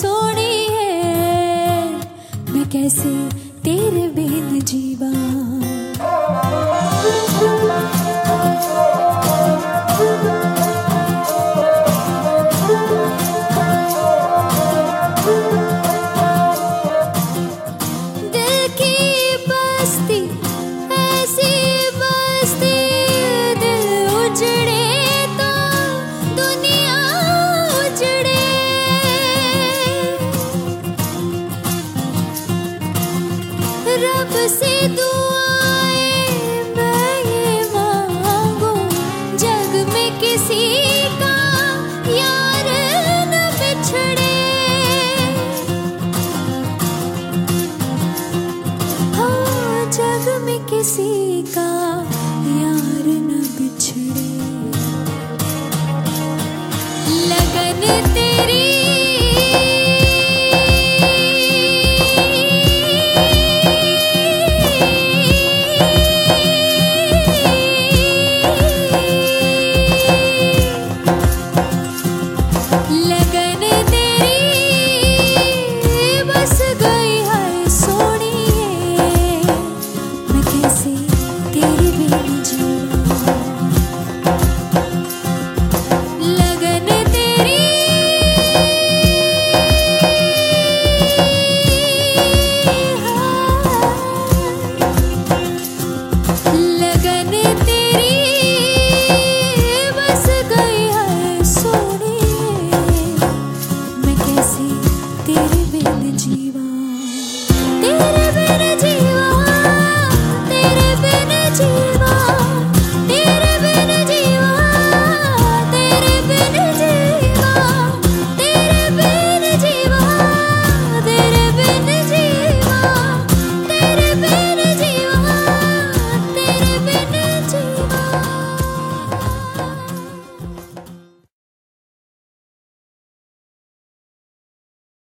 सोनी है, मैं कैसे तेरे बिन जीवा। दिल की बस्ती ऐसी बस्ती, दिल उजड़े तो दुनिया उजड़े। रब से दुआएं मैं ये मांगू, जग में किसी का यार न बिछड़े। हाँ, जग में किसी का यार न बिछड़े। लगन तेरी तेरे बिन जीवा। तेरे